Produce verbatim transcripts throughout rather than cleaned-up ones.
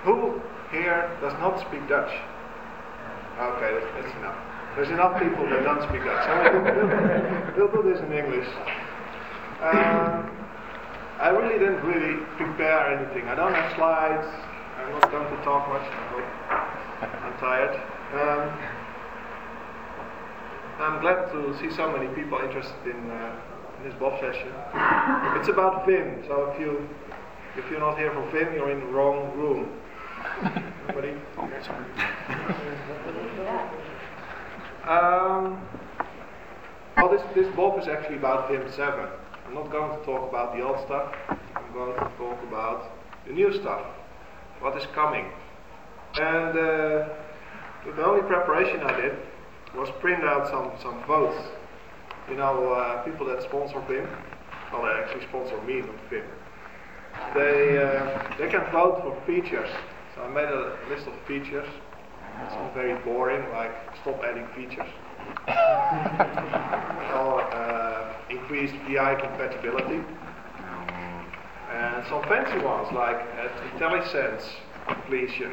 Who here does not speak Dutch? Okay, that's, that's enough. There's enough people that don't speak Dutch. So we'll, we'll, we'll do this in English. Um, I really didn't really prepare anything. I don't have slides. I'm not going to talk much. I hope. I'm tired. Um, I'm glad to see so many people interested in, uh, in this Bob session. It's about Vim. So if you if you're not here for Vim, you're in the wrong room. Everybody? Oh, sorry. Um, well, this this Bob is actually about Vim seven. I'm not going to talk about the old stuff. I'm going to talk about the new stuff. What is coming? And uh, the only preparation I did was print out some, some votes. You know, uh, people that sponsor Vim, well, they actually sponsor me, not Vim. They uh, they can vote for features. So I made a list of features. It's not very boring, like stop adding features. or uh, increased V I compatibility. And some fancy ones like uh, IntelliSense completion.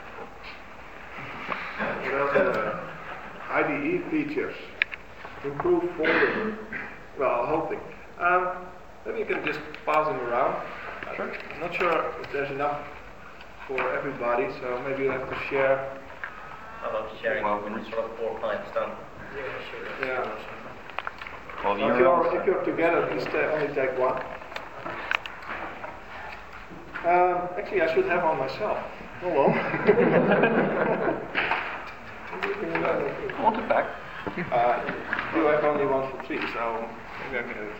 Well, uh, I D E features, improved folding, well, the whole thing. Um, maybe you can just pass them around. Sure. I'm not sure if there's enough for everybody, so maybe you have to share. How about sharing when it's sort of four clients done? Yeah, sure. Yeah. Well, So if, you're, if you're together, please ta- only take one. Um, actually, I should have one myself. Hold on. I want it back. Uh, you have only one for three, so maybe I can.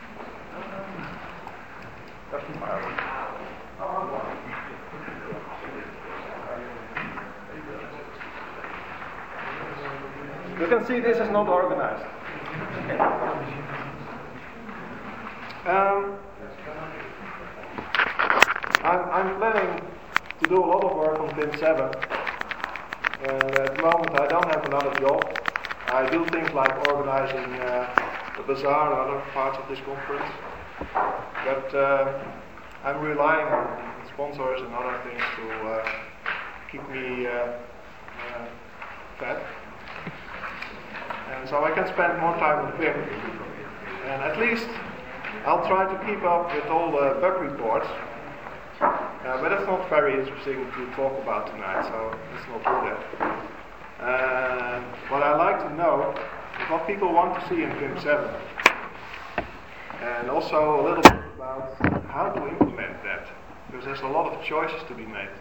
You can see this is not organized. Um, I'm, I'm planning to do a lot of work on Vim seven. And at the moment I don't have another job. I do things like organizing uh, the bazaar and other parts of this conference. But uh, I'm relying on sponsors and other things to uh, keep me uh, uh, fed. And so I can spend more time with Vim. And at least I'll try to keep up with all the bug reports. Uh, but that's not very interesting to talk about tonight, so let's not do that. Uh, what I like to know is what people want to see in Vim seven. And also a little bit about how to implement that. Because there's a lot of choices to be made.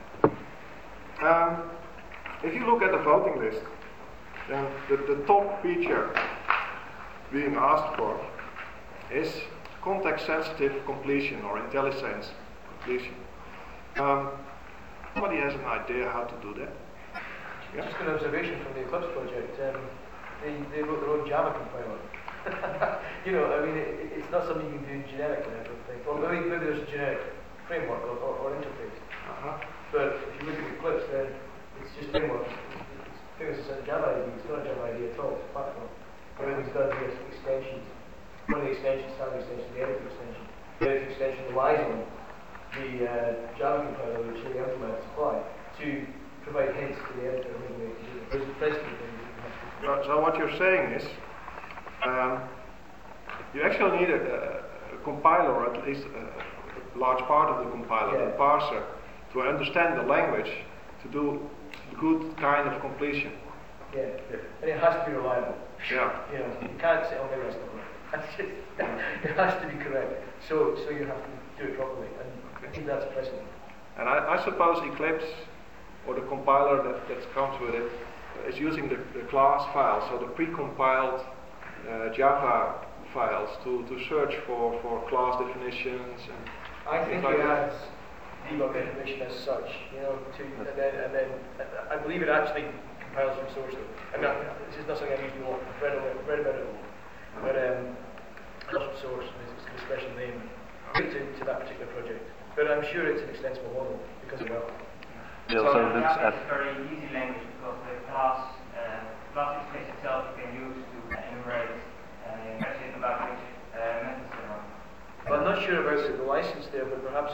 Um, if you look at the voting list, then the, the top feature being asked for is context-sensitive completion or IntelliSense completion. Um, somebody has an idea how to do that? Yeah? Just an observation from the Eclipse project. Um, they, they wrote their own Java compiler. you know, I mean, it, it's not something you can do generically, I don't think. Or maybe, maybe there's a generic framework or, or, or interface. Uh-huh. But if you look at Eclipse, then it's just framework. It's, it's a Java I D. It's not a Java I D at all. It's a platform. Everything's done via extensions. One of the extensions, standard extension, the editor extension. The editor extension relies on the uh, Java compiler which they implement supply to provide hints to the editor of the way to do it. There's the precedent thing. So, so what you're saying is, um, you actually need a, a compiler, or at least a, a large part of the compiler, Yeah. the parser, to understand the language, to do good kind of completion. Yeah. yeah, and it has to be reliable. Yeah. You know, you can't say, oh, maybe that's not right. That's just, it has to be correct. So, so you have to do it properly, and I think that's precedent. And I, I suppose Eclipse, or the compiler that, that comes with it, is using the, the class files, so the pre-compiled uh, Java files to, to search for, for class definitions. And I think like it that. adds debug information as such, you know, to and then and then I believe it actually compiles from source. I mean, this is not something I usually want. I've read, read about it all, but um, from source and it's got a special name to, to that particular project. But I'm sure it's an extensible model because of well. Yeah, so so Java that's is at a very easy language because the class uh, class interface itself you can use to enumerate uh, about which uh, methods there are. Well, I'm not sure about the license there, but perhaps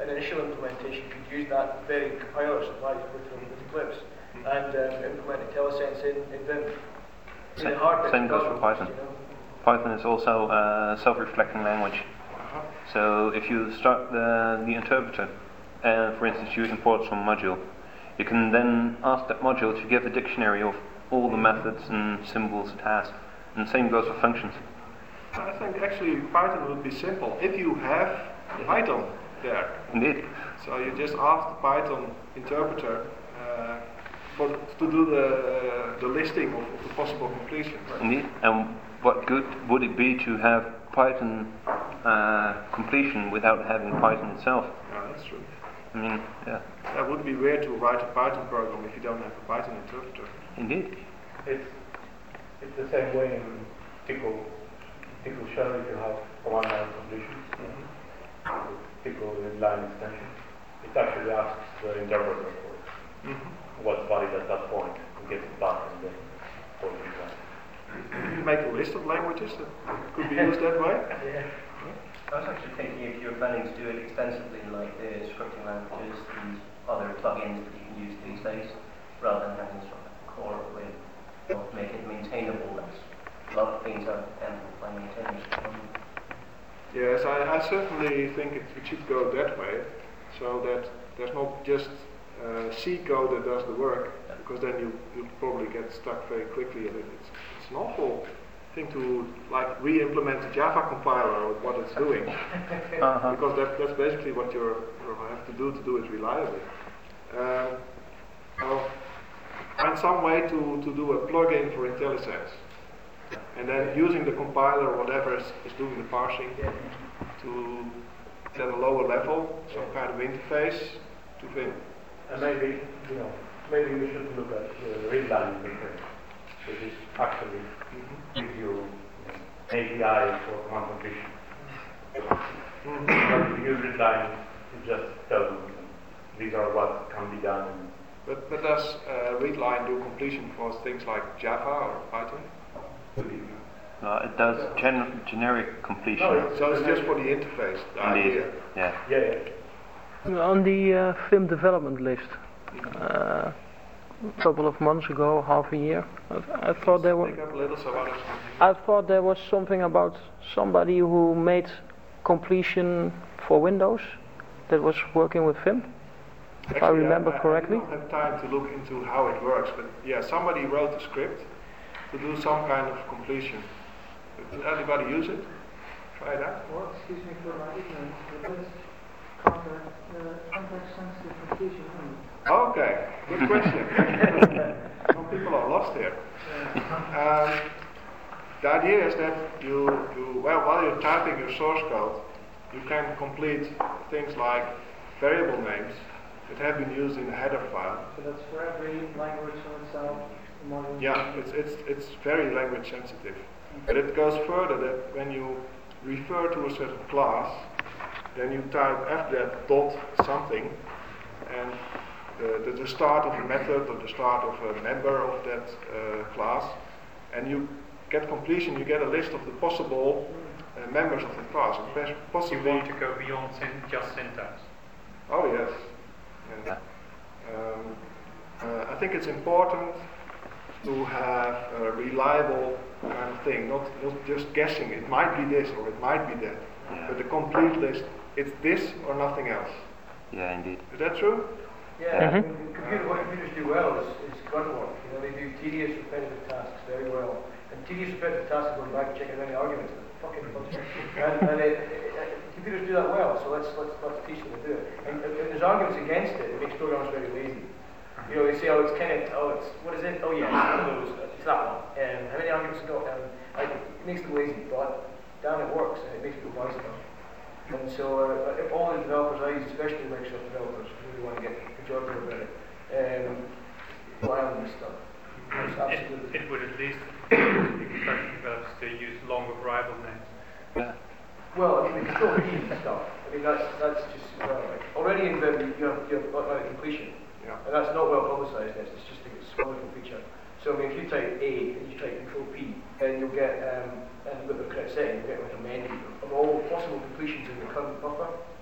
an initial implementation could use that very compiler supplied with, with Eclipse and um, implement IntelliSense in, in Vim. Sa- The hard bit same goes doesn't, for Python. you know. Python is also a self-reflecting language. Uh-huh. So if you start the, the interpreter, and for instance you import some module, you can then ask that module to give a dictionary of all the methods and symbols it has. And the same goes for functions. I think actually Python would be simple if you have Python there. Indeed. So you just ask the Python interpreter uh, for to do the uh, the listing of, of the possible completions. Indeed. And what good would it be to have Python uh, completion without having Python itself? Yeah, that's true. I mean, yeah. That would be weird to write a Python program if you don't have a Python interpreter. Indeed. It's it's the same way in Pickle Pickle shell if you have command line completions. Mm-hmm. Pickle line extension. It actually asks the interpreter for Mm-hmm. what's valid at that point and gets it back and then calls it back. You make a list of languages that could be used that way. Yeah. I was actually thinking if you're planning to do it extensively, like the scripting languages and other plugins that you can use these days, rather than having sort of a core way to make it maintainable. That's a lot of things are dependent on maintainers. Yes, I, I certainly think it, it should go that way, so that there's not just uh, C code that does the work, because then you you probably get stuck very quickly in it. It's, it's an awful thing to like re-implement the Java compiler or what it's doing, Uh-huh. because that, that's basically what you're, you have to do to do it reliably. Um, so find some way to, to do a plugin for IntelliSense, and then using the compiler or whatever is, is doing the parsing to at a lower level, some kind of interface to Vim. And maybe, you know, maybe we should look at the read line interface, which is actually gives you A P I for command completion. Mm-hmm. But if you use read line, you just tell them these are what can be done. But, but does uh, readline do completion for things like Java or Python? Uh, it does gen- generic completion. No, So it's just for the interface, the Indeed. idea. Yeah. Yeah, yeah. On the uh, Vim development list, uh, a couple of months ago, half a year, I, I thought there Speak was up a little so others can I thought there was something about somebody who made completion for Windows that was working with Vim, if I Actually, remember I, correctly. I don't have time to look into how it works, but yeah, somebody wrote a script to do some kind of completion. Did anybody use it? Try it out. Well, excuse me for my ignorance, but what is context, uh, context-sensitive completion mean? Okay, good question. Some people are lost here. Um, the idea is that you, you, well, while you're typing your source code, you can complete things like variable names that have been used in the header file. So that's for every language on itself. the module- Yeah, it's, it's, it's very language sensitive. But it goes further that when you refer to a certain class, then you type after that dot something, and the, the, the start of a method or the start of a member of that uh, class, and you get completion, you get a list of the possible uh, members of the class. And pos- You possibly, want to go beyond syn- just syntax. oh yes. And, um, uh, I think it's important to have a reliable kind of thing, not, not just guessing. It might be this or it might be that, Yeah. but the complete list. It's this or nothing else. Yeah, indeed. Is that true? Yeah, Mhm. I mean, computer, what computers do well is, is grunt work. You know, they do tedious, repetitive tasks very well. And tedious, repetitive tasks are going back and checking any arguments. It's fucking bunch. and and it, it, it, computers do that well, so let's let's let's teach them to do it. And if there's arguments against it, it makes programmers very lazy. You know, they say, oh, it's kind of, oh, it's, what is it? Oh, yeah, it's one of those. It's that one. And how many arguments you got? And I, it makes them lazy, but damn, it works, and it makes people buy stuff. And so, uh, if all the developers I use, especially Microsoft developers, who really want to get pejorative about it, um, rely on this stuff. It's absolutely. It, it would at least encourage developers to use longer variable names. Yeah. Well, I mean, the control keys and stuff. I mean, that's that's just well, like, already in Vim you have you have automatic completion, Yeah. and that's not well publicised. It's just a wonderful feature. So I mean, if you type A and you type Control P, then you'll get um, and you've got the correct setting, you'll get like a menu of all possible completions in the current buffer.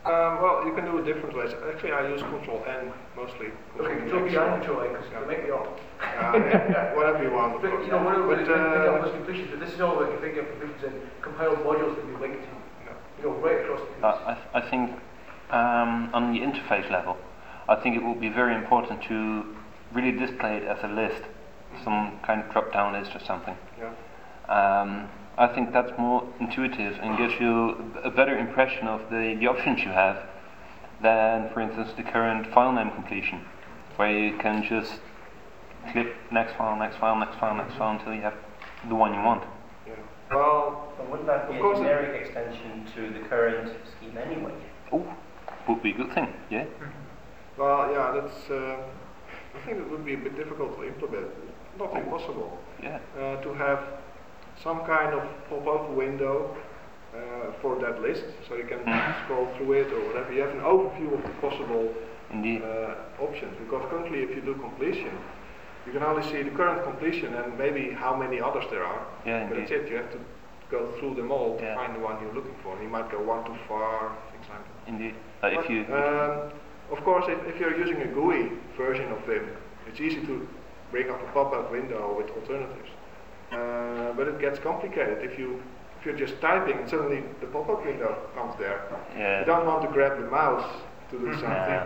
Um, well, you can do it different ways. Actually, I use Control N mostly. Okay, Control P and Control N, because Yeah. they make me up. Uh, yeah, whatever you want. Of But, course. you know, one of But, the uh, uh, completions, but this is all about configuring completions and compiled modules that we link to, you know, right across the piece. Uh, I, I think um, on the interface level, I think it will be very important to really display it as a list, some kind of drop-down list or something. yeah. Um, I think that's more intuitive and gives you a better impression of the, the options you have than, for instance, the current file name completion, where you can just click next file, next file, next file, next file until you have the one you want. Yeah. Well, But wouldn't that be Of a course it- generic extension to the current scheme anyway? Oh, would be a good thing, yeah? well, yeah. That's. Uh, I think it would be a bit difficult to implement. Not impossible. Yeah. Uh, to have some kind of pop-up window uh, for that list, so you can Mhm. scroll through it or whatever. You have an overview of the possible Indeed. uh, options, because currently if you do completion, you can only see the current completion and maybe how many others there are. Yeah, But that's indeed. it. You have to go through them all to Yeah. find the one you're looking for. And you might go one too far, things like that. Indeed. Uh, if But, you, um, of course, if, if you're using a G U I version of Vim, it's easy to bring up a pop-up window with alternatives. Uh, but it gets complicated if you if you're just typing and suddenly the pop-up window comes there. yeah. You don't want to grab the mouse to do something.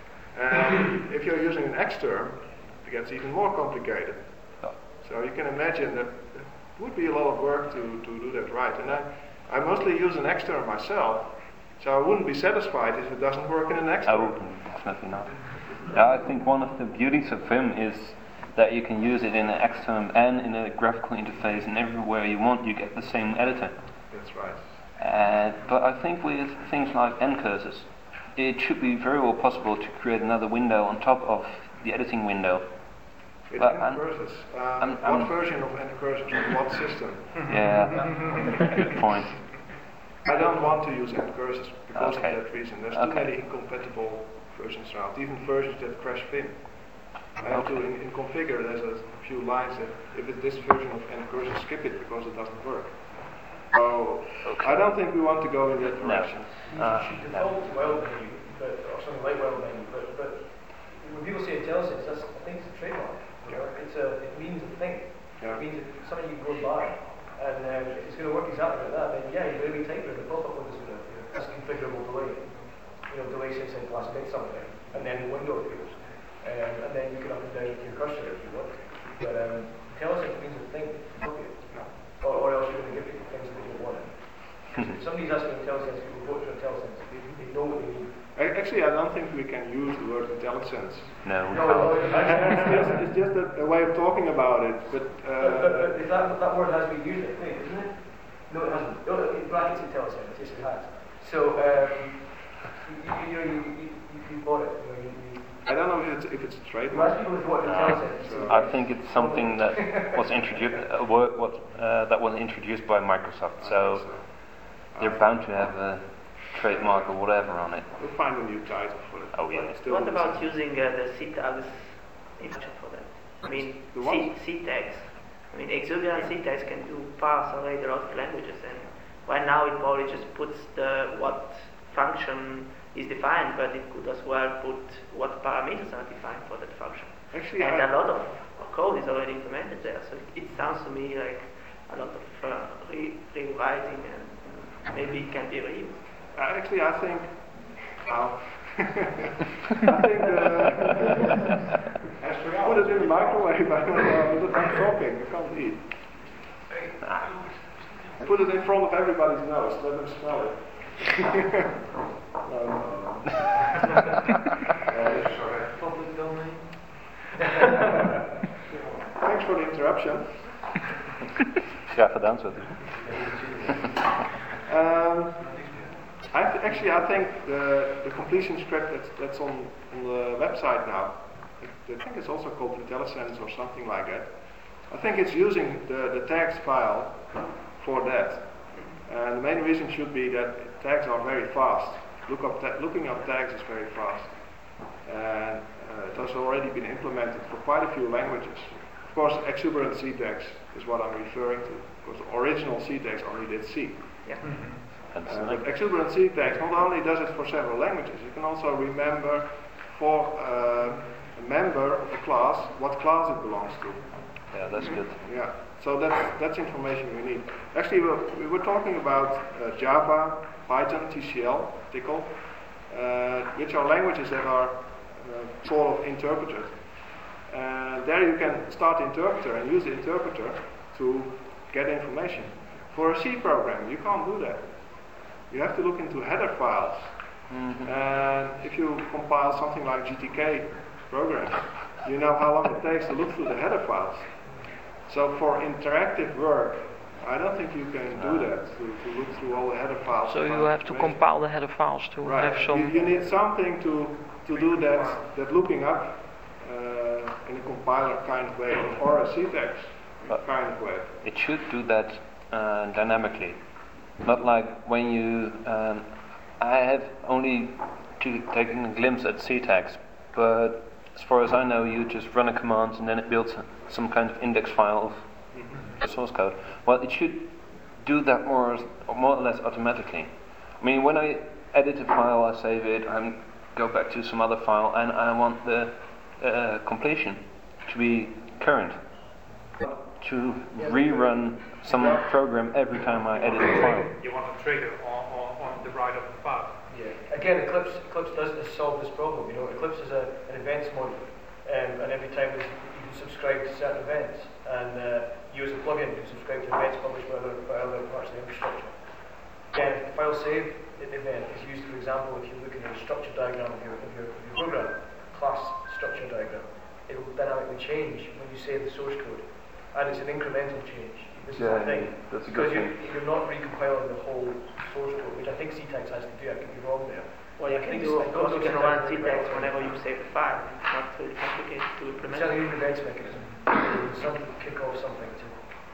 And if you're using an Xterm, it gets even more complicated. So you can imagine that it would be a lot of work to, to do that right. And I, I mostly use an Xterm myself, so I wouldn't be satisfied if it doesn't work in an Xterm. Oh, definitely not. Yeah, I think one of the beauties of Vim is that you can use it in an Xterm and in a graphical interface, and everywhere you want you get the same editor. That's right. Uh, but I think with things like N-cursors, it should be very well possible to create another window on top of the editing window. With But I'm- N-cursors. Um, I'm- what I'm- version of N-cursors on what system? Yeah, good point. I don't want to use N-cursors because Okay. of that reason. There's too Okay. many incompatible versions around, even versions that crash Vim. I have to, Okay. in, in configure, there's a few lines that if it's this version of N-cursor, skip it because it doesn't work. So, I don't think we want to go in that No. direction. You Uh, should default to wild menu, but, or something like wild menu, but, but when people say IntelliSense, that's, I think it's a trademark. You know? It's a, it means a thing. Yeah. It means it's something you can go and buy. And um, if it's going to work exactly like that, then yeah, you're going to be typing the pop-up window's going to appear. That's configurable delay. You know, delay since it last made something, and then the window appears. Um, and then you can up and down your cursor if you want. But um, IntelliSense means a thing. Okay. Or, or else you're going to give people things that they don't want. If somebody's asking IntelliSense, people vote for IntelliSense. They know what they need. A- Actually, I don't think we can use the word IntelliSense. No, we No, can't. no, it's just, it's just a, a way of talking about it. But, But, but, uh, but if that, that word has been used, I think, isn't it? No, it hasn't. No, in brackets IntelliSense, yes, it has. So, um, you, you, you know, you, you, you, you bought it. You know, you, you, I don't know if it's, if it's a most trademark. people have bought IntelliSense. so- I think it's something that was introduced, uh, word, what, uh, that was introduced by Microsoft. So they're bound to have a trademark or whatever on it. We'll find a new title for it. Oh, yeah. But still What the about same. using uh, the C tags in future for that? I mean, The C, what? C tags. I mean, Exuberant C tags can do parse array a lot of languages, and right now it probably just puts the what function is defined, but it could as well put what parameters are defined for that function. Actually, And I, a lot of code is already implemented there, so it, it sounds to me like a lot of uh, re- rewriting and maybe it can be reused. I- actually, I think. Wow. I think. Uh, put it in the microwave. I don't know. But I'm talking. I can't eat. Put it in front of everybody's nose. Let them smell it. no, no, no. Uh, sorry. Public domain. Thanks for the interruption. Graag gedaan, zo. Um, I th- actually, I think the, the completion script that's, that's on, on the website now, I, I think it's also called IntelliSense or something like that. I think it's using the, the tags file for that. And the main reason should be that tags are very fast. Look up ta- looking up tags is very fast. And uh, it has already been implemented for quite a few languages. Of course, exuberant C tags is what I'm referring to, because the original C tags only did C. Yeah. And Uh, but exuberant syntax not only does it for several languages, you can also remember for uh, a member of a class what class it belongs to. yeah, that's good. Yeah, so that's that's information we need. Actually, we were, we were talking about uh, Java, Python, T C L, Tcl, uh, which are languages that are uh, sort of interpreted. And there you can start the interpreter and use the interpreter to get information. For a C program, you can't do that. You have to look into header files. Mm-hmm. And if you compile something like G T K programs, you know how long it takes to look through the header files. So for interactive work, I don't think you can do that, to, to look through all the header files. So you have to compile the header files to right. have some... You, you need something to, to do that, that looking up uh, in a compiler kind of way, or a syntax But kind of way. it should do that uh, dynamically. Not like when you... Um, I have only to taken a glimpse at syntax, but as far as I know, you just run a command and then it builds some kind of index file of the source code. Well, it should do that more, or more or less automatically. I mean, when I edit a file, I save it, I go back to some other file, and I want the uh, completion to be current. To rerun some program every time I edit a file. You want a trigger on, on, on the right of the file. Yeah. Again, Eclipse Eclipse doesn't solve this problem. You know, Eclipse is a, an events module, um, and every time there's, you can subscribe to certain events, and uh, you as a plugin can subscribe to events published by other, by other parts of the infrastructure. Again, the file save event is used, for example, if you look at the structure diagram of your, of your, of your program, class structure diagram, it will dynamically change when you save the source code, and it's an incremental change. This Yeah, is the thing. that's a because good you're, you're not recompiling the whole source code, which I think syntax has to do. I could be wrong there. Well, you can do, of course, you can run syntax whenever you save a file. It's not really complicated to implement. It's only an events mechanism. There's something to kick off something to.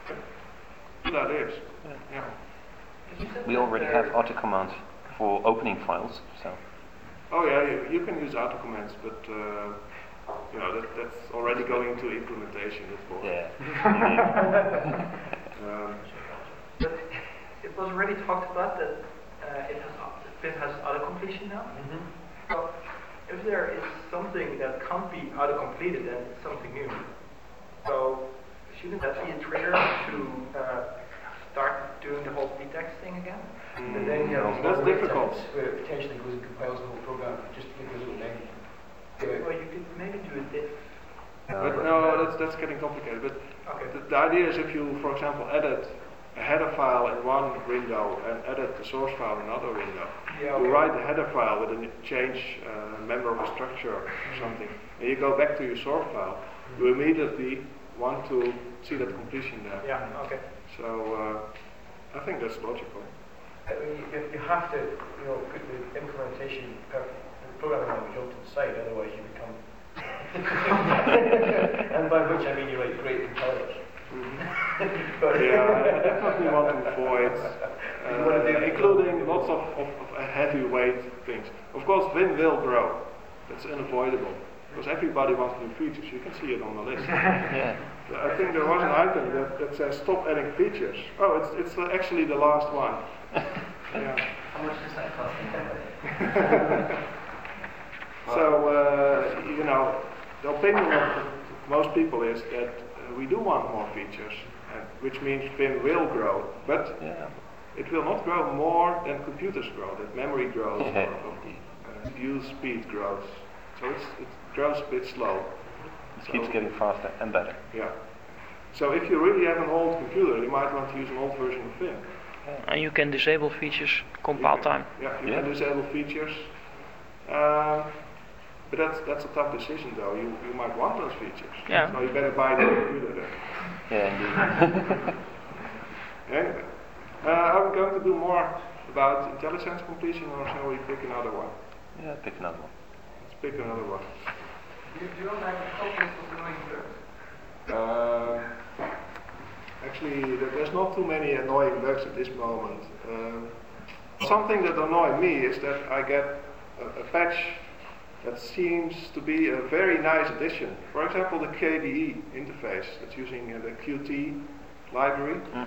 That is. Yeah. We already have auto commands for opening files, so. Oh yeah, you, you can use auto commands, but uh, you know that, that's already going to implementation. That's more. Yeah. um, But it was already talked about that uh, it has Vim has auto-completion now. Mm-hmm. So if there is something that can't be auto-completed, then it's something new. So shouldn't that be a trigger to uh, start doing the whole pretext thing again? mm, And then you no, have that's difficult. where it potentially goes and compiles the whole program just because of language. Well, you could maybe do a diff. But no, that's that's getting complicated. But Okay. the, the idea is if you, for example, edit a header file in one window and edit the source file in another window, Yeah, you okay. write the header file with a change uh, member of a structure or something, and you go back to your source file, you immediately want to see that completion there. Yeah, okay. So uh, I think that's logical. I mean, you, you have to, you know, put the implementation, per, the programming language onto the side, otherwise you become. And by which I mean you write great compilers. Mm-hmm. But yeah, I definitely want to avoid, uh, including lots of, of, of heavyweight things. Of course, Vim will grow. That's unavoidable. Because everybody wants new features. You can see it on the list. Yeah. I think there was an item that, that says stop adding features. Oh, it's it's uh, actually the last one. Yeah. How much does that cost? So, uh, you know, the opinion of most people is that uh, we do want more features, and, which means Vim will grow, but Yeah. it will not grow more than computers grow, that memory grows, Yeah. or, or uh, view speed grows. So it's, it grows a bit slow. It So, keeps getting faster and better. yeah. So if you really have an old computer, you might want to use an old version of Vim. And you can disable features compile You can- time. Yeah, you Yeah. can disable features. Um, but that's that's a tough decision, though. You you might want those features. Yeah. So you better buy the computer then. Yeah, indeed. Anyway, uh, are we going to do more about IntelliSense completion, or shall we pick another one? Yeah, pick another one. Let's pick another one. You don't have copies of annoying bugs. Uh, actually, there- there's not too many annoying bugs at this moment. Um, something that annoys me is that I get a, a patch that seems to be a very nice addition. For example, the K D E interface that's using uh, the Qt library. Mhm.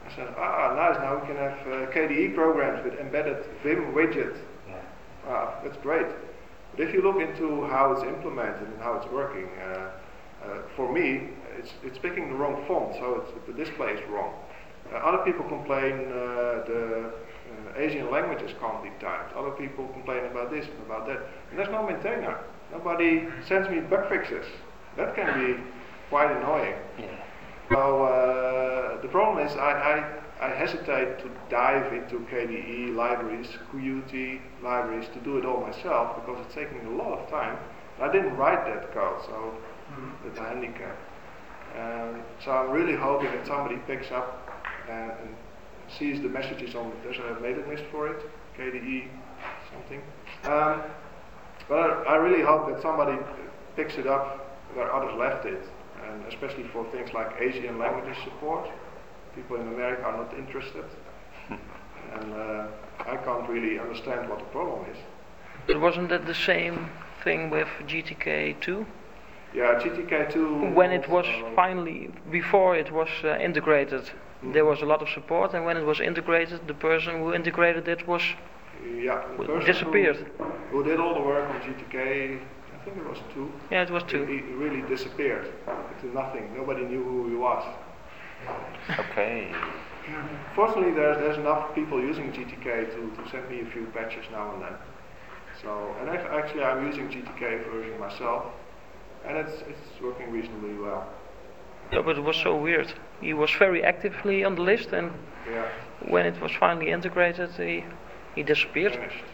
I said, ah, nice, now we can have uh, K D E programs with embedded Vim widget. Yeah. Ah, that's great. But if you look into how it's implemented and how it's working, uh, uh, for me, it's, it's picking the wrong font, so it's, the display is wrong. Uh, other people complain uh, the uh, Asian languages can't be typed. Other people complain about this and about that. And there's no maintainer. Nobody sends me bug fixes. That can be quite annoying. Yeah. So uh, the problem is I, I, I hesitate to dive into K D E libraries, Qt libraries, to do it all myself because it's taking a lot of time. I didn't write that code, so that's a handicap. Um, so I'm really hoping that somebody picks up and, and sees the messages on, there's a mailing list for it, K D E something. Um, but I, I really hope that somebody picks it up where others left it, and especially for things like Asian languages support. People in America are not interested, and uh, I can't really understand what the problem is. But wasn't that the same thing with G T K two? Yeah, G T K two... When it was uh, finally, before it was uh, integrated, mm-hmm. there was a lot of support, and when it was integrated, the person who integrated it was yeah, the person disappeared. Who, who did all the work on G T K, I think it was two. Yeah, it was two. He, he really disappeared into nothing. Nobody knew who he was. Okay. Fortunately, there, there's enough people using G T K to, to send me a few patches now and then. So, and ac- actually, I'm using G T K version myself, and it's it's working reasonably well. Yeah, but it was so weird. He was very actively on the list, and Yeah. when it was finally integrated, he he disappeared. Finished.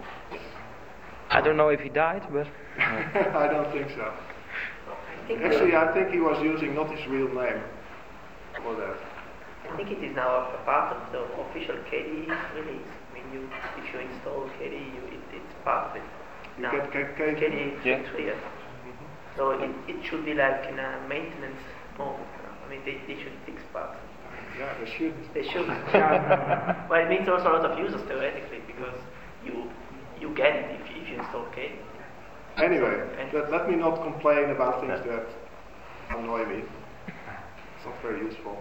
I don't know if he died, but I don't think so. I think Actually, I think he was using not his real name for that. I think it is now a part of the official K D E release. I mean, you, if you install K D E, you, it, it's part of it. You Now, get K- K- K D E Yeah. three, yes. So it, it should be like in a maintenance mode. I mean, they, they should fix bugs. Yeah, they should. They should. Well, it means also a lot of users theoretically, because you you get it if, if you install K D E. Anyway, And- let, let me not complain about things that annoy me. It's not very useful.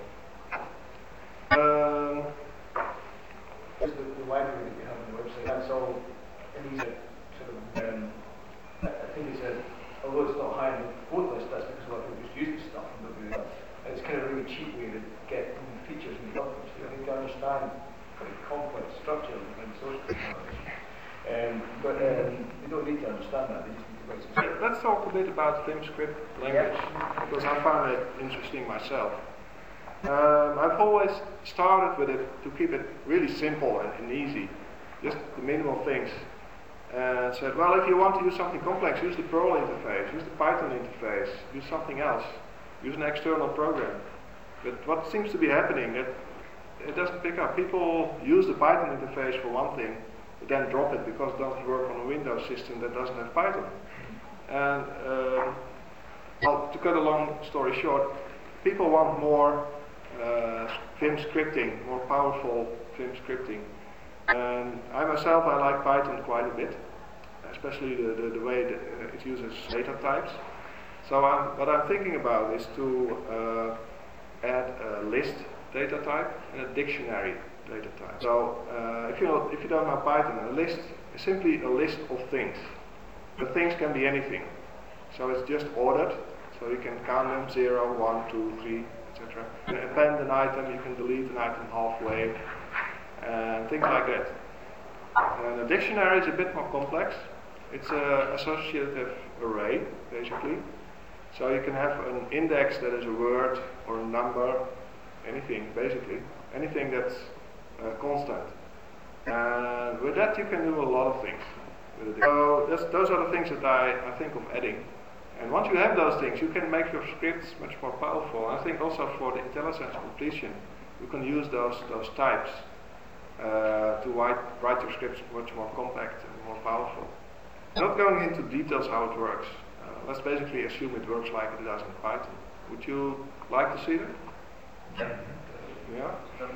Um, Is the, the library that you have on the website. And so, it is a sort of, um, I I think it's a, although it's not high on the quote list, that's because a lot of people just use this stuff and don't do that. And it's kind of a really cheap way to get new features and documents. You need to understand quite complex structure and source code. Um, but um, they don't need to understand that, they just need to write some let- let's talk a bit about VimScript language, because I found it interesting myself. Um, I've always started with it to keep it really simple and, and easy, just the minimal things. And said, well, if you want to use something complex, use the Perl interface, use the Python interface, use something else, use an external program. But what seems to be happening, that it doesn't pick up. People use the Python interface for one thing, but then drop it because it doesn't work on a Windows system that doesn't have Python. And um, well, to cut a long story short, people want more uh, Vim scripting, more powerful Vim scripting. And I myself, I like Python quite a bit, especially the, the, the way that uh, it uses data types. So I'm, what I'm thinking about is to uh, add a list data type and a dictionary data type. So uh, if, you know, if you don't know Python, a list is simply a list of things. But things can be anything. So it's just ordered, so you can count them, zero, one, two, three, et cetera. You can append an item, you can delete an item halfway, and things like that. And a dictionary is a bit more complex. It's an associative array, basically. So you can have an index that is a word or a number, anything, basically. Anything that's uh, constant. And with that you can do a lot of things. With a so that's, those are the things that I, I think of adding. And once you have those things, you can make your scripts much more powerful. I think also for the IntelliSense completion, you can use those, those types uh, to write, write your scripts much more compact and more powerful. Not going into details how it works. Uh, let's basically assume it works like it does in Python. Would you like to see that? Yeah. Yeah?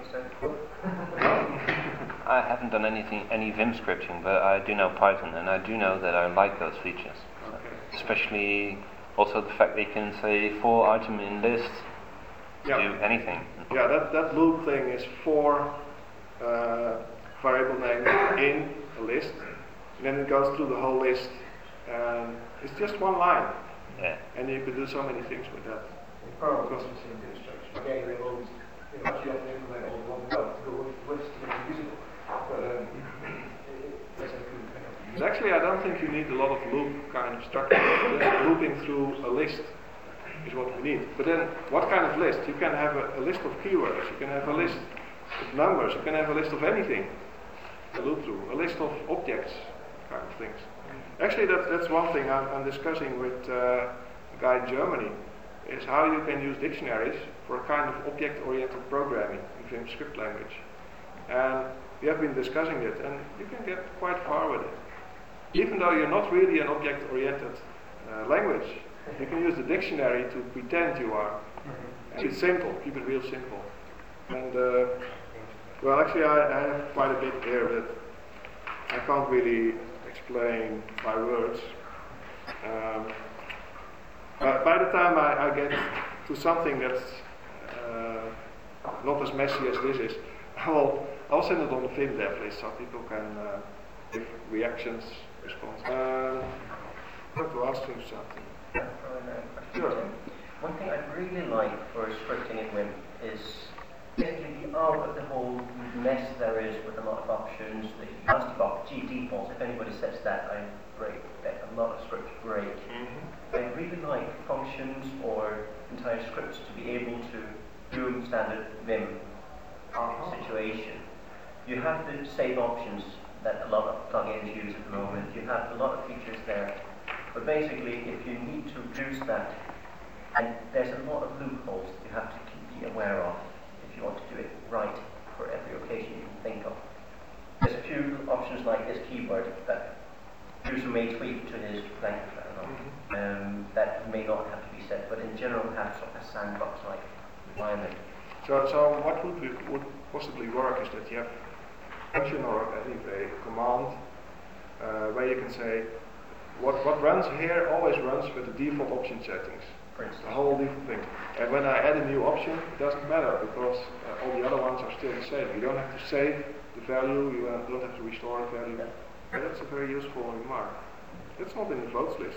I haven't done anything, any Vim scripting, but I do know Python, and I do know that I like those features. So Okay. especially also the fact that you can say for item in list, Yeah. do anything. Yeah, that, that loop thing is four uh, variable names in a list, and then it goes through the whole list, and it's just one line, Yeah. and you can do so many things with that. The problem is the same instruction. Again, they always, you know, actually have to implement all the one without to go with lists to make it usable. But um, that's a good thing. And actually, I don't think you need a lot of loop kind of structure. Just looping through a list is what we need. But then, what kind of list? You can have a, a list of keywords, you can have a list of numbers, you can have a list of anything to loop through, a list of objects, kind of things. Actually, that, that's one thing I'm, I'm discussing with uh, a guy in Germany, is how you can use dictionaries for a kind of object-oriented programming in Vim script language. And we have been discussing it, and you can get quite far with it. Even though you're not really an object-oriented uh, language, you can use the dictionary to pretend you are. And it's simple, keep it real simple. And, uh, well, actually, I, I have quite a bit there that I can't really explain by words. Um, but by the time I, I get to something that's uh, not as messy as this is, I will, I'll send it on the Vim dev list so people can uh, give reactions, response. Um, I have to ask you something. Yeah, Brian, uh, Sure. One thing I'd really like for scripting in Vim is basically the out of the whole mess there is with a lot of options, the nasty box, G defaults. If anybody sets that, I break that a lot of scripts break. Mm-hmm. I'd really like functions or entire scripts to be able to do standard Vim Uh-huh. situation. You have the save options that a lot of plugins use at the moment. You have a lot of features there. But basically, if you need to reduce that, and there's a lot of loopholes that you have to be aware of if you want to do it right for every occasion you can think of. There's a few options like this keyword that user may tweak to his language, I don't know, um, that may not have to be set, but in general have sort of a sandbox-like environment. So, so what would, be, would possibly work is that you have a function or a command uh, where you can say what, what runs here always runs with the default option settings, For instance. the whole default thing. And when I add a new option, it doesn't matter because uh, all the other ones are still the same. You don't have to save the value, you uh, don't have to restore the value. And that's a very useful remark. That's not in the votes list.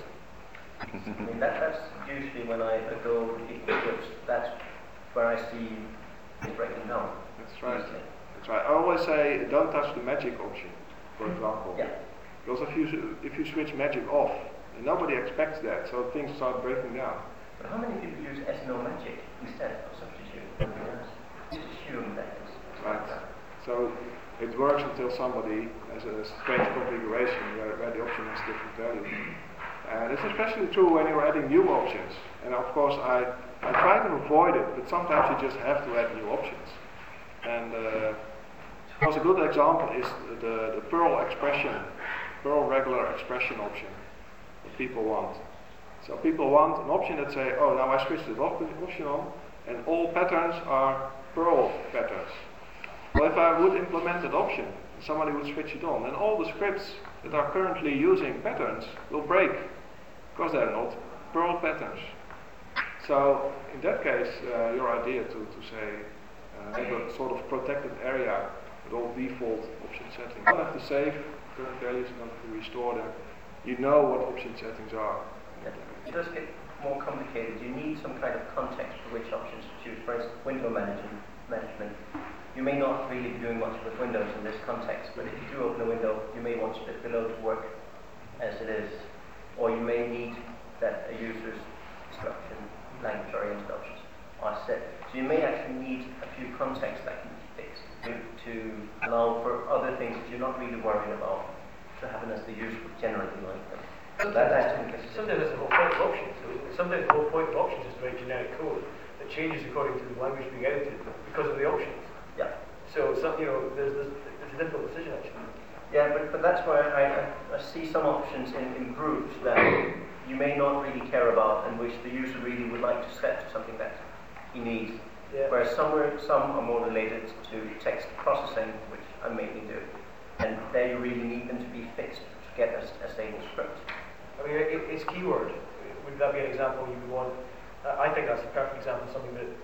I mean, that, that's usually when I go with equal scripts, that's where I see it breaking down. That's right. Usually. That's right. I always say don't touch the magic option, for example. Yeah. Because if you if you switch magic off, and nobody expects that, so things start breaking down. But how many people use S no magic instead of substitute? Just assume that it's Right. like that. So it works until somebody has a strange configuration where, where the option has different value. And it's especially true when you're adding new options. And of course I, I try to avoid it, but sometimes you just have to add new options. And uh, of course a good example is the, the Perl expression, Perl regular expression option that people want. So people want an option that say, oh, now I switched the option on, and all patterns are Perl patterns. Well, if I would implement that option, somebody would switch it on, then all the scripts that are currently using patterns will break, because they're not Perl patterns. So, in that case, uh, your idea to, to say, uh, have a sort of protected area with all default option settings. You don't have to save current values, you don't have to restore them. You know what option settings are. Yeah. It does get more complicated. You need some kind of context for which options to choose. For instance, window management. management. You may not really be doing much with Windows in this context, but if you do open a window, you may want split below to work as it is. Or you may need that a user's instruction, language-oriented options are set. So you may actually need a few contexts that can be fixed to, to allow for other things that you're not really worrying about to happen as the user would generally like them. So that, that's Sometimes that's the whole point of options. So sometimes the whole point of options is to write generic code that changes according to the language being edited because of the options. Yeah. So, some, you know, there's, there's, it's a difficult decision actually. Yeah, but, but that's where I, I, I see some options in, in groups that you may not really care about and which the user really would like to set to something that he needs. Yeah. Whereas somewhere, some are more related to text processing, which I mainly do. And there you really need them to be fixed to get a, a stable script. I mean, it, it's keyword. Would that be an example you would want? Uh, I think that's a perfect example of something that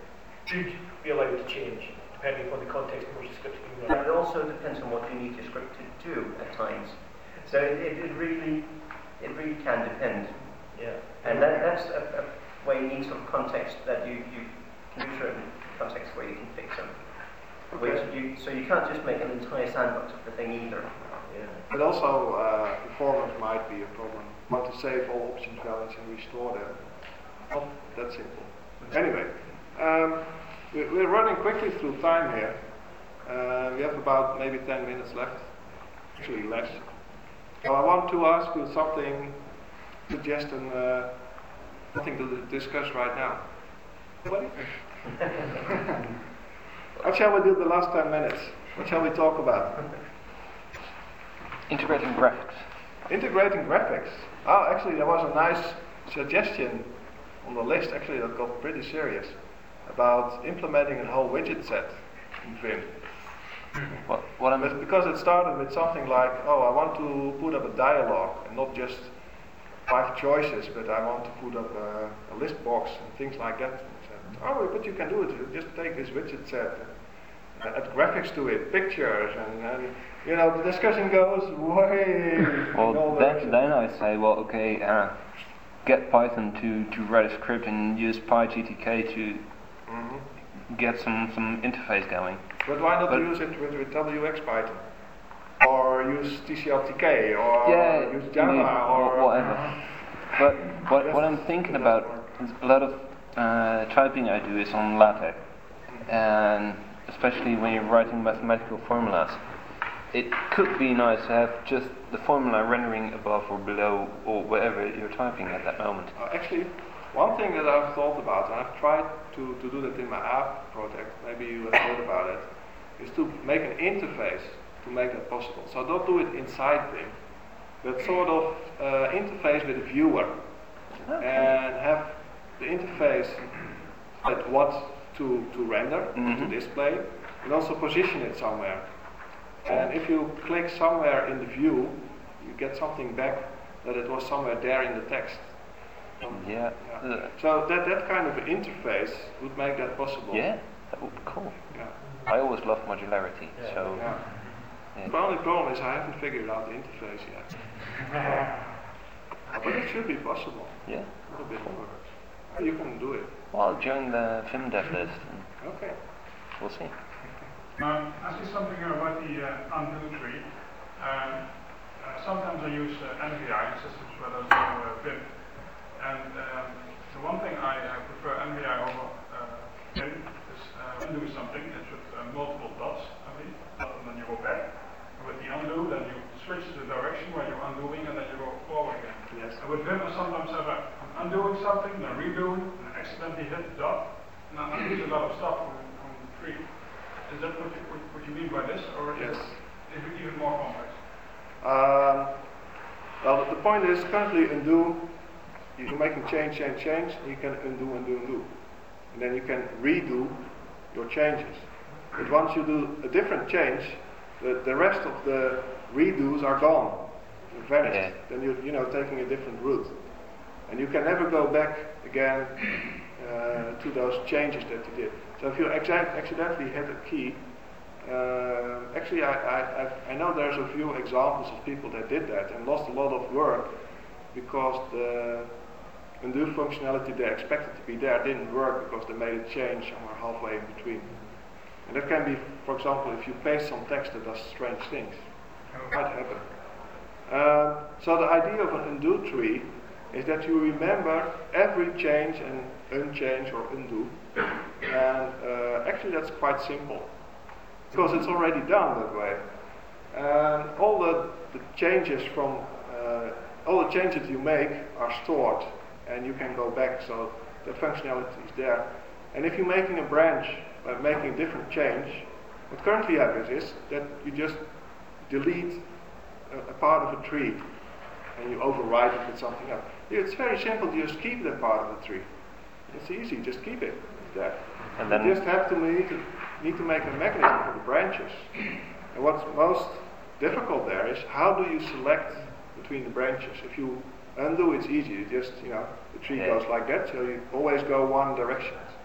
should be allowed to change, depending upon the context in which the script is being And run. it also depends on what you need your script to do at times. So it, it, it really it really can depend. Yeah. And that, that's a, a way in sort of context that you, you can do certain contexts where you can fix them. Which you, so you can't just make an entire sandbox of the thing either. Yeah. But also, uh, performance might be a problem. You want to save all options values and restore them. Not that simple. Anyway, um, we, we're running quickly through time here. Uh, we have about maybe ten minutes left. Actually less. So I want to ask you something, suggest an, uh, something to discuss right now. What? What shall we do the last ten minutes? What shall we talk about? Integrating graphics. Integrating graphics. Oh, actually, there was a nice suggestion on the list, actually, that got pretty serious, about implementing a whole widget set in Vim. What, what I'm But because it started with something like, oh, I want to put up a dialogue and not just five choices, but I want to put up a, a list box and things like that. And said, oh, but you can do it. You just take this widget set and add graphics to it, pictures, and, and you know, the discussion goes way in all Well, directions. then, then I say, well, okay, uh, get Python to, to write a script and use PyGTK to Mhm. get some, some interface going. But why not But- use it with, with W X Python? Or use T C L T K, or Yeah, use Java, maybe, or or whatever. But what, what I'm thinking about is a lot of uh, typing I do is on LaTeX, and especially when you're writing mathematical formulas, it could be nice to have just the formula rendering above or below or wherever you're typing at that moment. Uh, actually, one thing that I've thought about, and I've tried to, to do that in my app project, maybe you have heard about it, is to make an interface to make that possible. So don't do it inside Vim, but sort of uh, interface with the viewer, and have the interface at what to, to render, Mhm. to display, and also position it somewhere. And if you click somewhere in the view, you get something back that it was somewhere there in the text. Yeah. Yeah. Uh, So that, that kind of interface would make that possible. yeah, that would be cool. Yeah. I always love modularity, Yeah. so Yeah. yeah. The only problem is I haven't figured out the interface yet. Uh, but it should be possible. yeah. A little bit more. Uh, You can do it. Well, join the Vim dev list, and Okay. we'll see. Um, I see something here about the uh, undo tree. Um, uh, sometimes I use uh, N V I systems where there's no uh, Vim. And um, the one thing I uh, prefer N V I over uh, Vim is uh, undo something. It's with uh, multiple dots, I mean, and then you go back. And with the undo, then you switch the direction where you're undoing, and then you go forward again. Yes. And with Vim, I sometimes have a, I'm undoing something, then redoing, and I accidentally hit the dot, and I lose a lot of stuff from, from the tree. Is that what you, what, what you mean by this, or is Yes. it, is it even more complex? Um, well, the point is currently undo. You're making change, change, change. You can undo, undo, undo, and then you can redo your changes. But once you do a different change, the, the rest of the redos are gone, They're vanished. Yeah. Then you're you know taking a different route, and you can never go back again uh, to those changes that you did. So if you acc- accidentally hit a key, uh, actually I, I, I've, I know there's a few examples of people that did that and lost a lot of work because the undo functionality they expected to be there didn't work because they made a change somewhere halfway in between. And that can be, for example, if you paste some text that does strange things. It might happen. Um, so the idea of an undo tree is that you remember every change and unchange or undo. And uh, actually that's quite simple because it's already done that way. And all the, the changes from uh, all the changes you make are stored and you can go back, so the functionality is there. And if you're making a branch by making a different change, what currently happens is that you just delete a, a part of a tree and you override it with something else. It's very simple to just keep that part of the tree. It's easy, just keep it. It's there. And then you just have to need, to need to make a mechanism for the branches. And what's most difficult there is how do you select between the branches? If you undo, it's easy. You just, you know, the tree Yeah. goes like that, so you always go one direction.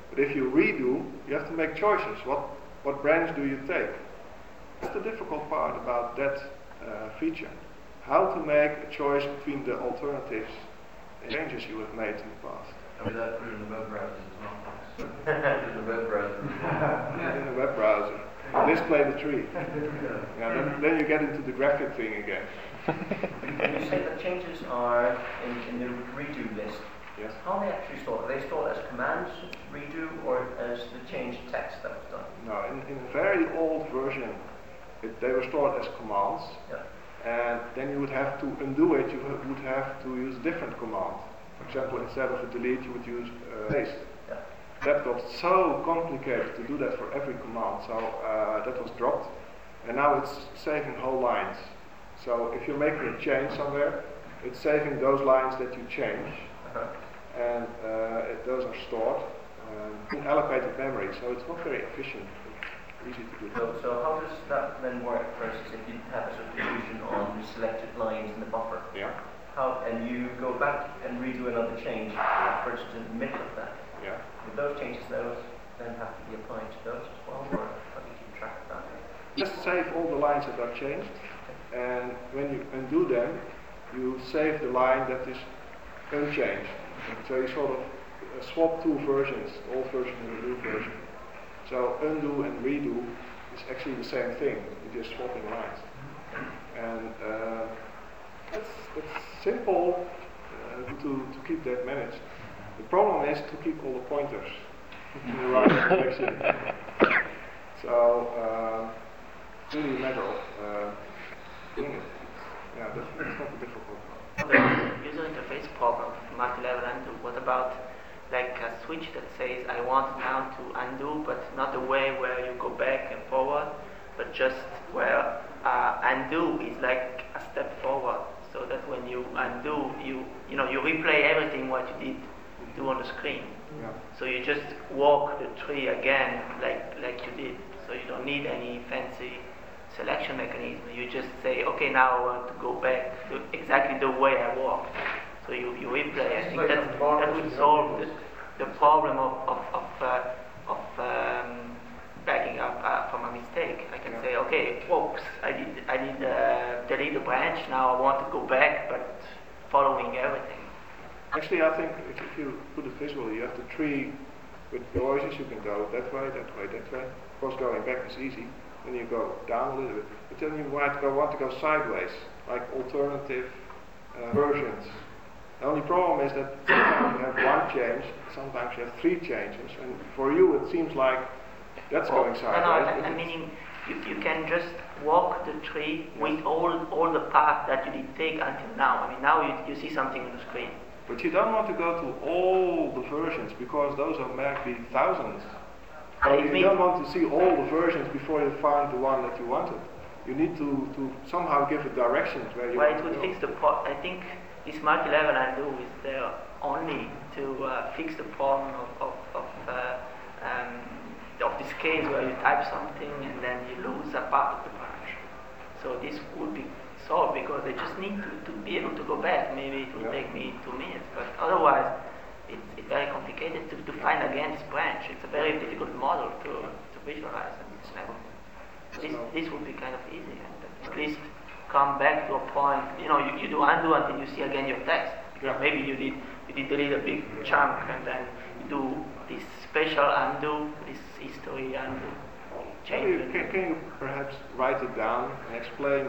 But if you redo, you have to make choices. What what branch do you take? That's the difficult part about that uh, feature. How to make a choice between the alternatives and changes you have made in the past. And that put it in the web browsers as well. in the web browser. In the web browser. Display the tree. Yeah, then, then you get into the graphic thing again. When you say that changes are in, in the redo list, yes. How are they actually stored? Are they stored as commands, redo, or as the changed text that was done? No, in, in a very old version, it, they were stored as commands. Yeah. And then you would have to undo it, you would have to use a different command. For example, instead of a delete, you would use uh, paste. Yeah. That got so complicated to do that for every command, so uh, that was dropped. And now it's saving whole lines. So if you're making a change somewhere, it's saving those lines that you change. Uh-huh. And uh, it, those are stored um, in allocated memory, so it's not very efficient. Easy to do. So, so how does that then work? For instance, if you have a substitution on the selected lines in the buffer, yeah. How and you go back and redo another change, for instance, in the middle of that. Yeah. Would those changes those then have to be applied to those as well, or how do you keep track of that? Just save all the lines that are changed, and when you undo them, you save the line that is unchanged. So you sort of uh, swap two versions, the old version and the new version. So undo and redo is actually the same thing. You're just swapping lines, and uh, it's, it's simple uh, to to keep that managed. The problem is to keep all the pointers in the right direction. So uh, it's really a matter of uh, doing it. Yeah, that's, that's not the difficult part. The user interface problem, multi-level undo. What about like a switch that says I want now to undo, but not the way where you go back and forward, but just where uh, undo is like a step forward, so that when you undo, you you know you replay everything what you did do on the screen. Yeah. So you just walk the tree again like like you did. So you don't need any fancy selection mechanism. You just say, okay, now I want to go back to exactly the way I walked. So you, you replay. I think that that would solve the, the problem of of of, uh, of um, backing up uh, from a mistake. I can yeah. say, okay, oops, I did I did uh, delete the branch. Now I want to go back, but following everything. Actually, I think if, if you put it visually, you have the tree with choices. You can go that way, that way, that way. Of course, going back is easy. Then you go down a little bit. But then you might go, want to go sideways, like alternative uh, versions. The only problem is that sometimes you have one change, sometimes you have three changes, and for you it seems like that's well, going sideways. No, no, I, I mean you, you can just walk the tree yes. with all all the path that you did take until now. I mean now you, you see something on the screen. But you don't want to go to all the versions because those are maybe thousands. So you don't want to see all the versions before you find the one that you wanted. You need to, to somehow give it directions where you well, want it would to go. fix the pro- I think this multi-level undo is there only to uh, fix the problem of of, of, uh, um, of this case where you type something and then you lose a part of the branch. So this would be solved because I just need to, to be able to go back. Maybe it will yeah. take me two minutes, but otherwise it's, it's very complicated to, to find again this branch. It's a very difficult model to, to visualize at this level. This, this would be kind of easy, and at least come back to a point. You know, you, you do undo until you see again your text. Yeah. Maybe you did you did delete a big chunk, and then you do this special undo, this history undo. Change. Can, can you perhaps write it down and explain,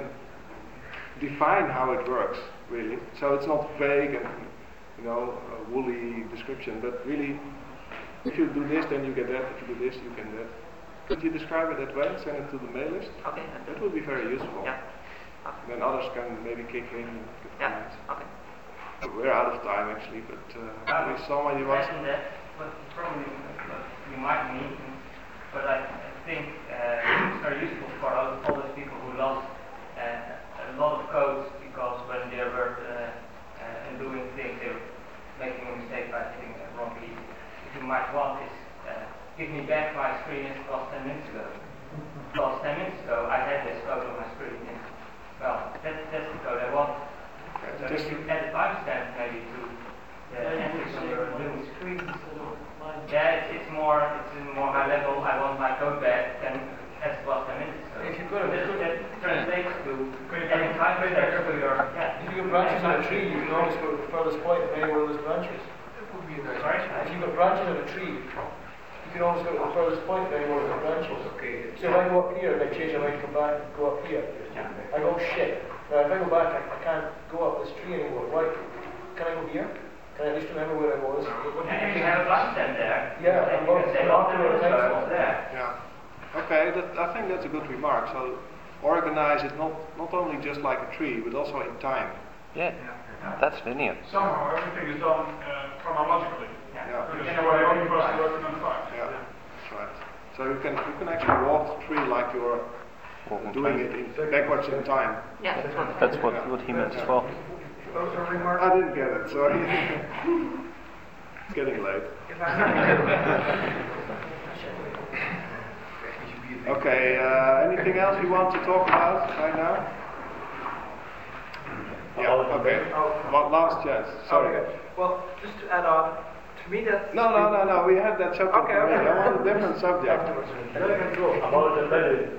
define how it works really? So it's not vague and you know a woolly description, but really, if you do this, then you get that. If you do this, you can that. Could you describe it that way? Send it to the mail list. Okay. That would be very useful. Yeah. Okay. Then others can maybe kick in. Give yeah. comments. Okay. We're out of time actually, but uh, we somebody wants. that, but probably uh, you might need them, but I, I think uh, it's very useful for all, all those people who lost uh, a lot of codes because when they were uh, uh, doing things, they were making a mistake by hitting the wrong key. What you might want is uh, give me back my screen as it was ten minutes ago. Because ten minutes ago I had this code on my screen. And, well, that, that's the code I want. So if you add a timestamp maybe to the entries on your new screen, yeah, it's, it's more in more high level, I want my code back, then that's what I meant. So If you've got a this good- that translates to any kind of vector for your yeah. If you've got branches on a tree, you can always go to the furthest point of any one of those branches. That would be a nice. Sorry? If you've got branches on a tree, you can always go to the furthest point of any one of those branches. Okay. So if I go up here and I change my mind, come back, go up here. I go, shit. Now if I go back, I, I can't go up this tree anymore. Why? Can I go here? Can I at least remember where I was? And if you have a bus stand there, Yeah, then I'm you going can to say, walk well, through the a text was box. there. Yeah. Okay, that, I think that's a good remark. So organize it not, not only just like a tree, but also in time. Yeah, that's linear. Somehow everything is done uh, chronologically. Yeah. Because you are the only person working on five. Yeah, that's right. So you can you can actually walk the tree like you're Walking doing time. it in, backwards in time. Yeah, that's what. That's what, what he meant as well. Those are remarks. I didn't get it, sorry. It's getting late. Okay, uh, anything else you want to talk about right now? Yeah, okay. One last chance, sorry. Okay. Well, just to add on, to me that's... No, no, no, no, we had that subject Okay, okay. already. I want a different subject. About embedded,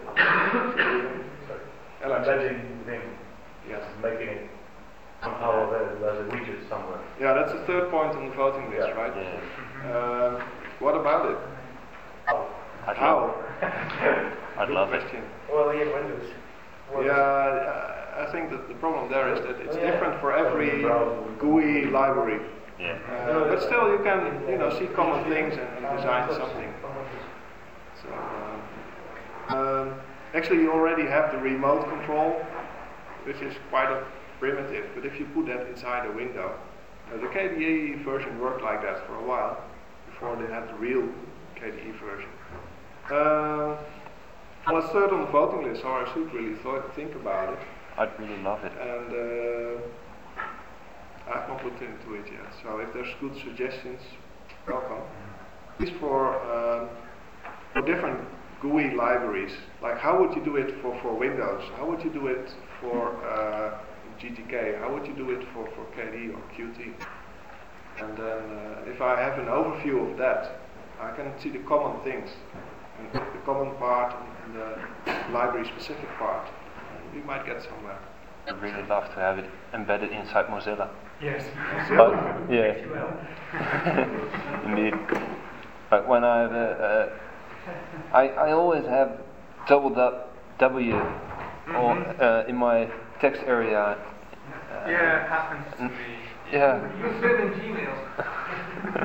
Alex. embedding thing, Yes. making it somehow available as a widget somewhere. Yeah, that's the third point on the voting list, Yeah. right? Yeah. Um, what about it? I'd How? love, I'd Good love it. question. Well, they have Windows. Well, Yeah, uh, I think that the problem there is that it's Oh, yeah. different for every G U I library. Yeah. Uh, but still, you can, you know, see common things and, and design something. So, um, um, actually, you already have the remote control, which is quite a primitive. But if you put that inside a window, uh, the K D E version worked like that for a while before they had the real K D E version. Uh, well, it's third on the voting list, so I should really th- think about it. I'd really love it. And uh, I've not looked into it yet. So if there's good suggestions, welcome. At least for, um, for different G U I libraries, like how would you do it for, for Windows? How would you do it for uh, G T K? How would you do it for, for K D E or Qt? And then uh, if I have an overview of that, I can see the common things, and the common part and the library specific part. We might get somewhere. I'd really love to have it embedded inside Mozilla. Yes. But, yeah. Indeed. But when I have a, uh, I, I always have double du- W or, uh, in my text area. Uh, Yeah, it happens to me. Yeah. You fit in Gmail.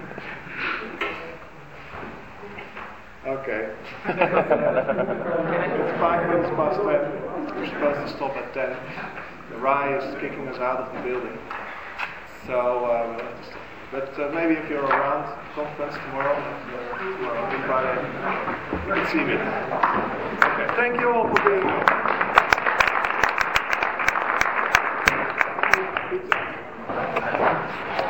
Okay. It's five minutes past ten. We're supposed to stop at ten. The R I is kicking us out of the building. So, uh, we'll have to stop. But uh, maybe if you're around conference tomorrow, uh, tomorrow, Friday, you can see me. Okay. Thank you all for being here.